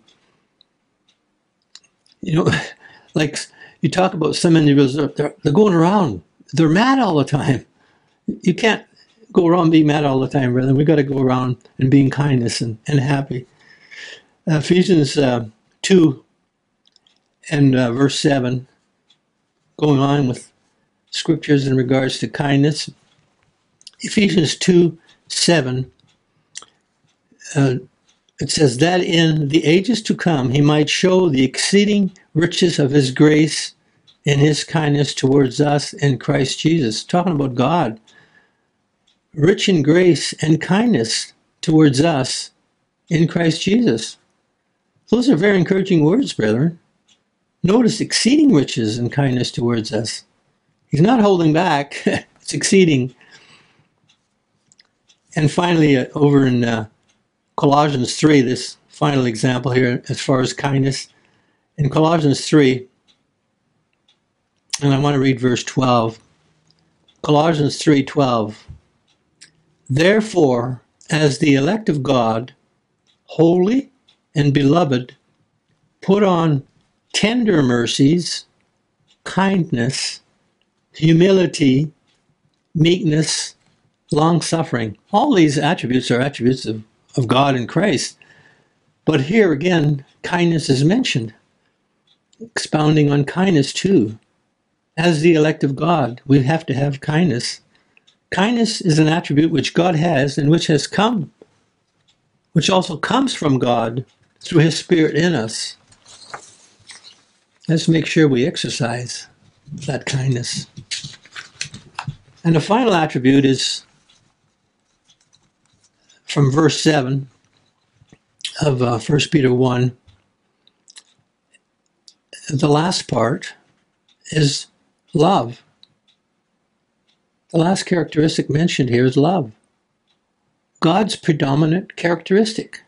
You know, like you talk about some individuals, they're, they're going around, they're mad all the time. You can't go around being mad all the time, brother. We've got to go around and being kindness and, and happy. Uh, Ephesians uh, two and uh, verse seven, going on with scriptures in regards to kindness. Ephesians two seven, uh, it says that in the ages to come he might show the exceeding riches of his grace in his kindness towards us in Christ Jesus. Talking about God. Rich in grace and kindness towards us in Christ Jesus. Those are very encouraging words, brethren. Notice exceeding riches and kindness towards us. He's not holding back. It's exceeding. And finally, uh, over in uh, Colossians three, this final example here as far as kindness. In Colossians three, and I want to read verse twelve. Colossians three twelve. Therefore, as the elect of God, holy and beloved, put on tender mercies, kindness, humility, meekness, long-suffering. All these attributes are attributes of, of God and Christ. But here again, kindness is mentioned, expounding on kindness too. As the elect of God, we have to have kindness. Kindness is an attribute which God has and which has come, which also comes from God through His Spirit in us. Let's make sure we exercise that kindness. And the final attribute is from verse seven of uh, First Peter one. The last part is love. The last characteristic mentioned here is love. God's predominant characteristic.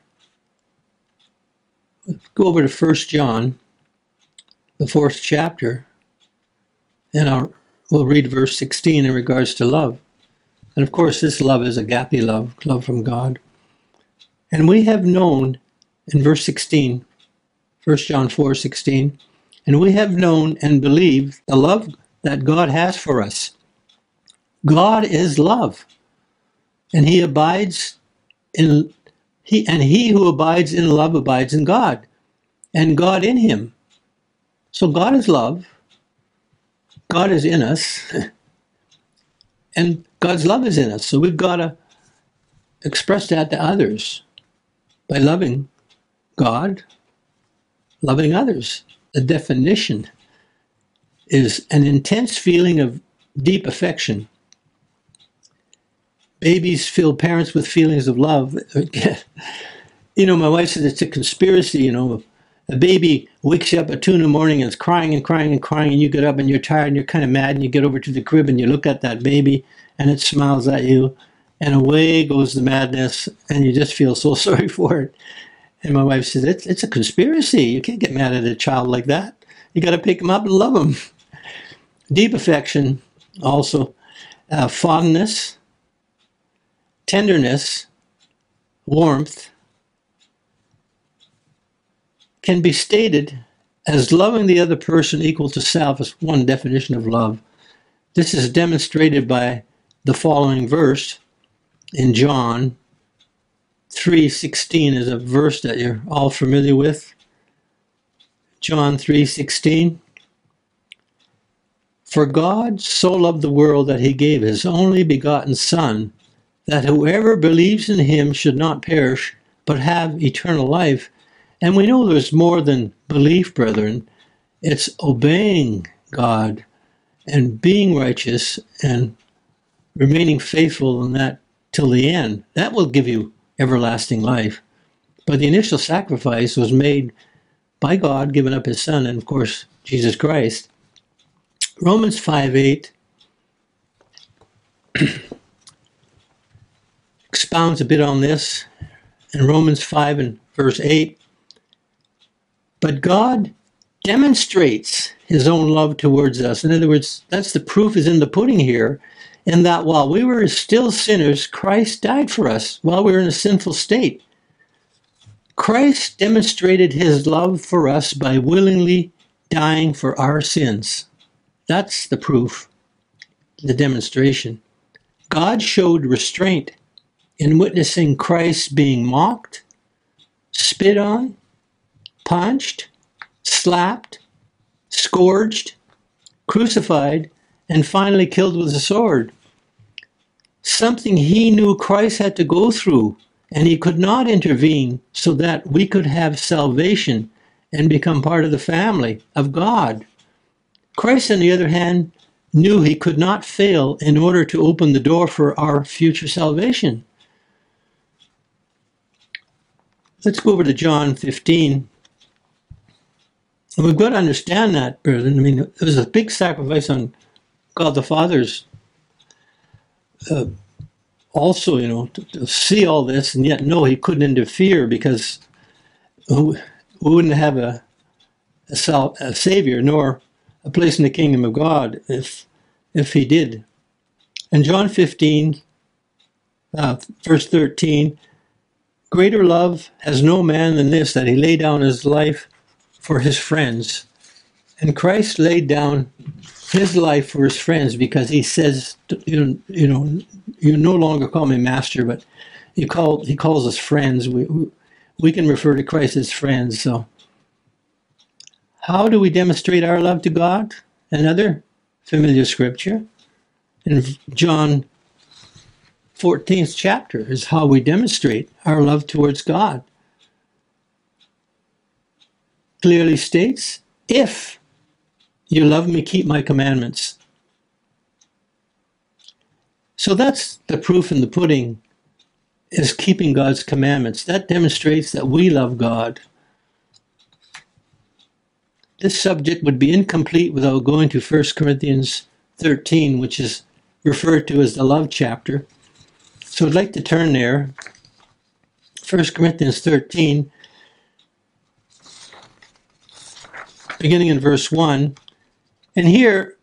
Go over to First John, the fourth chapter, and I'll, we'll read verse sixteen in regards to love. And of course, this love is agape love, love from God. And we have known, in verse sixteen, First John four sixteen, and we have known and believed the love that God has for us. God is love, and He abides in He and he who abides in love abides in God, and God in him. So God is love. God is in us, and God's love is in us. So we've got to express that to others by loving God, loving others. The definition is an intense feeling of deep affection. Babies fill parents with feelings of love. You know, my wife said it's a conspiracy, you know. A baby wakes you up at two in the morning and is crying and crying and crying, and you get up and you're tired and you're kind of mad, and you get over to the crib and you look at that baby and it smiles at you, and away goes the madness, and you just feel so sorry for it. And my wife says, it's, it's a conspiracy. You can't get mad at a child like that. You got to pick him up and love him. Deep affection also, uh, fondness, tenderness, warmth, can be stated as loving the other person equal to self as one definition of love. This is demonstrated by the following verse in John three sixteen is a verse that you're all familiar with. John three sixteen. For God so loved the world that He gave His only begotten Son, that whoever believes in Him should not perish, but have eternal life. And we know there's more than belief, brethren. It's obeying God and being righteous and remaining faithful in that till the end. That will give you everlasting life. But the initial sacrifice was made by God, giving up His Son, and of course, Jesus Christ. Romans five eight expounds a bit on this. In Romans five and verse eight, but God demonstrates His own love towards us. In other words, that's the proof is in the pudding here, in that while we were still sinners, Christ died for us while we were in a sinful state. Christ demonstrated His love for us by willingly dying for our sins. That's the proof, the demonstration. God showed restraint in witnessing Christ being mocked, spit on, punched, slapped, scourged, crucified, and finally killed with a sword. Something He knew Christ had to go through, and He could not intervene so that we could have salvation and become part of the family of God. Christ, on the other hand, knew He could not fail in order to open the door for our future salvation. Let's go over to John fifteen. And we've got to understand that, brethren. I mean, it was a big sacrifice on God the Father's uh, also, you know, to, to see all this, and yet no, he couldn't interfere because we wouldn't have a, a, sal- a savior nor a place in the kingdom of God if if he did. In John fifteen, uh, verse thirteen, greater love has no man than this, that he lay down his life for his friends. And Christ laid down his life for his friends because he says, you, you know, you no longer call me master, but he, call, he calls us friends. We, we can refer to Christ as friends. So how do we demonstrate our love to God? Another familiar scripture in John fourteenth chapter is how we demonstrate our love towards God. Clearly states, if you love me, keep my commandments. So that's the proof in the pudding, is keeping God's commandments. That demonstrates that we love God. This subject would be incomplete without going to First Corinthians thirteen, which is referred to as the love chapter. So I'd like to turn there. First Corinthians thirteen, beginning in verse one. And here,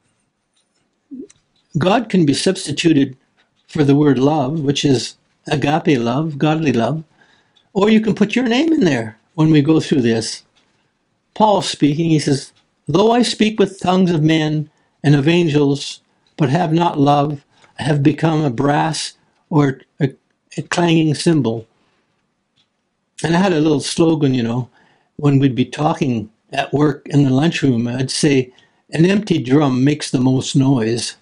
God can be substituted for the word love, which is agape love, godly love, or you can put your name in there when we go through this. Paul speaking, he says, though I speak with tongues of men and of angels, but have not love, I have become a brass or a, a clanging cymbal. And I had a little slogan, you know, when we'd be talking at work in the lunchroom, I'd say, an empty drum makes the most noise.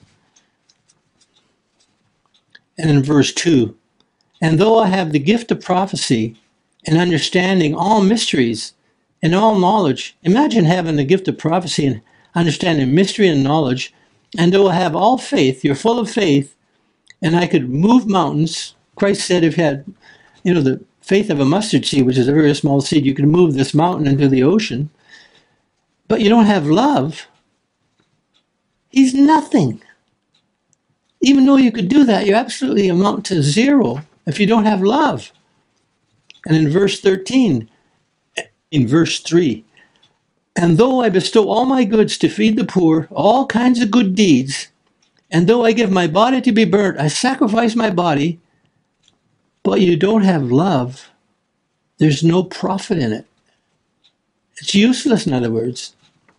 And in verse two, and though I have the gift of prophecy and understanding all mysteries and all knowledge, imagine having the gift of prophecy and understanding mystery and knowledge, and though I have all faith, you're full of faith, and I could move mountains. Christ said if you had, you know, the faith of a mustard seed, which is a very small seed, you can move this mountain into the ocean, but you don't have love, he's nothing. Even though you could do that, you absolutely amount to zero if you don't have love. And in verse thirteen, in verse three, and though I bestow all my goods to feed the poor, all kinds of good deeds, and though I give my body to be burnt, I sacrifice my body, but you don't have love, there's no profit in it. It's useless, in other words.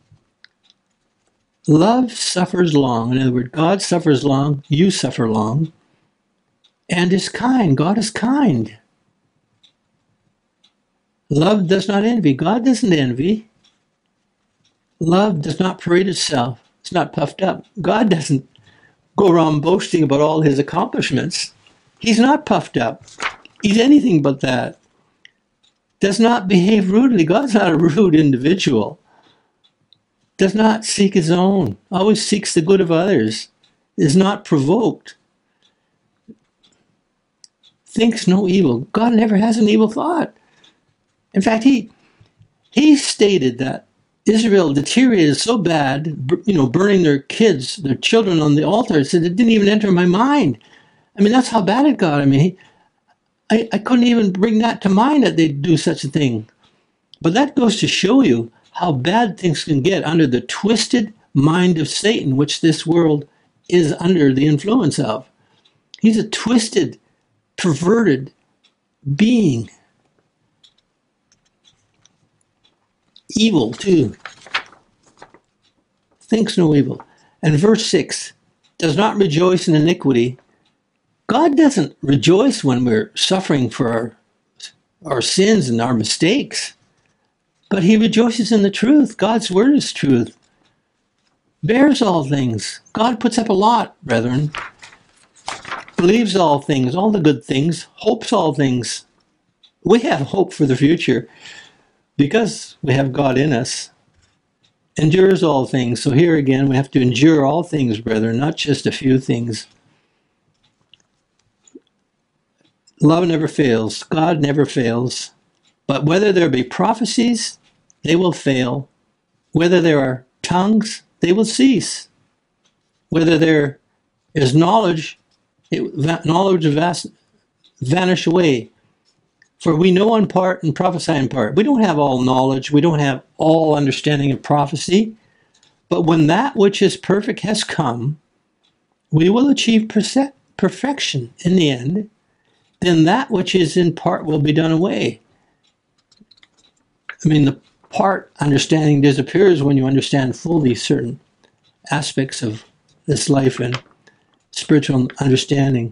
Love suffers long. In other words, God suffers long, you suffer long, and is kind. God is kind. Love does not envy. God doesn't envy. Love does not parade itself. It's not puffed up. God doesn't go around boasting about all his accomplishments. He's not puffed up. He's anything but that. Does not behave rudely. God's not a rude individual. Does not seek his own. Always seeks the good of others. Is not provoked. Thinks no evil. God never has an evil thought. In fact, he he stated that Israel deteriorated so bad, you know, burning their kids, their children on the altar. He said it didn't even enter my mind. I mean, that's how bad it got. I mean, he, I, I couldn't even bring that to mind that they'd do such a thing. But that goes to show you how bad things can get under the twisted mind of Satan, which this world is under the influence of. He's a twisted, perverted being. Evil, too. Thinks no evil. And verse six, does not rejoice in iniquity. God doesn't rejoice when we're suffering for our, our sins and our mistakes. But he rejoices in the truth. God's word is truth. Bears all things. God puts up a lot, brethren. Believes all things, all the good things. Hopes all things. We have hope for the future because we have God in us. Endures all things. So here again, we have to endure all things, brethren, not just a few things. Love never fails. God never fails. But whether there be prophecies, they will fail. Whether there are tongues, they will cease. Whether there is knowledge, it, knowledge will vast, vanish away. For we know in part and prophesy in part. We don't have all knowledge. We don't have all understanding of prophecy. But when that which is perfect has come, we will achieve perse- perfection in the end. Then that which is in part will be done away. I mean, the part understanding disappears when you understand fully certain aspects of this life and spiritual understanding.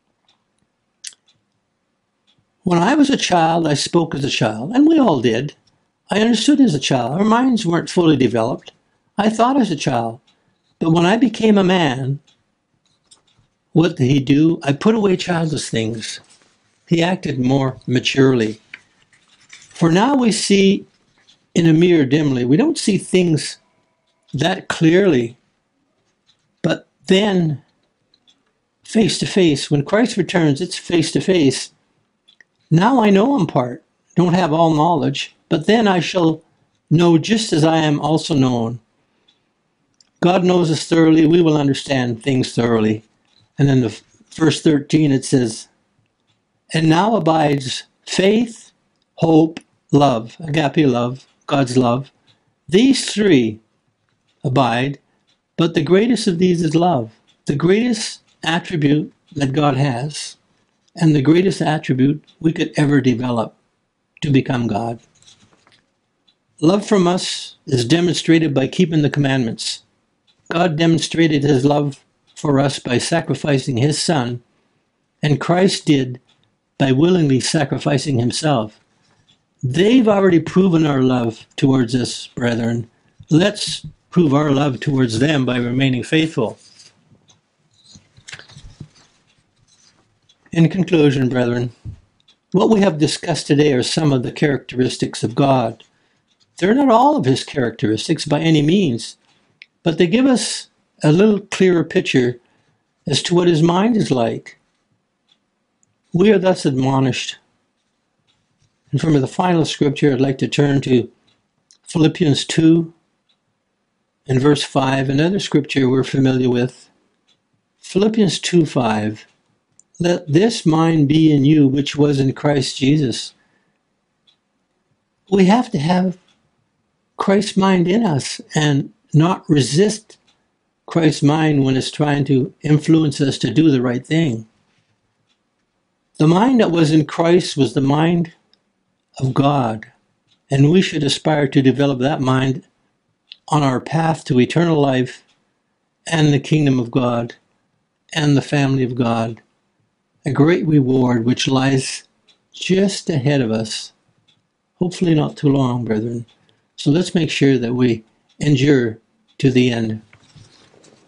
When I was a child, I spoke as a child, and we all did. I understood as a child. Our minds weren't fully developed. I thought as a child. But when I became a man, what did he do? I put away childish things. He acted more maturely. For now we see in a mirror dimly. We don't see things that clearly. But then, face to face, when Christ returns, it's face to face. Now I know in part, don't have all knowledge, but then I shall know just as I am also known. God knows us thoroughly, we will understand things thoroughly. And then the verse thirteen, it says, and now abides faith, hope, love, agape love, God's love. These three abide, but the greatest of these is love. The greatest attribute that God has, and the greatest attribute we could ever develop to become God. Love from us is demonstrated by keeping the commandments. God demonstrated his love for us by sacrificing his Son, and Christ did by willingly sacrificing himself. They've already proven our love towards us, brethren. Let's prove our love towards them by remaining faithful. In conclusion, brethren, what we have discussed today are some of the characteristics of God. They're not all of his characteristics by any means, but they give us a little clearer picture as to what his mind is like. We are thus admonished. And from the final scripture, I'd like to turn to Philippians two and verse five, another scripture we're familiar with. Philippians two five. Let this mind be in you, which was in Christ Jesus. We have to have Christ's mind in us and not resist Christ's mind when it's trying to influence us to do the right thing. The mind that was in Christ was the mind of God, and we should aspire to develop that mind on our path to eternal life and the kingdom of God and the family of God. A great reward which lies just ahead of us. Hopefully not too long, brethren. So let's make sure that we endure to the end.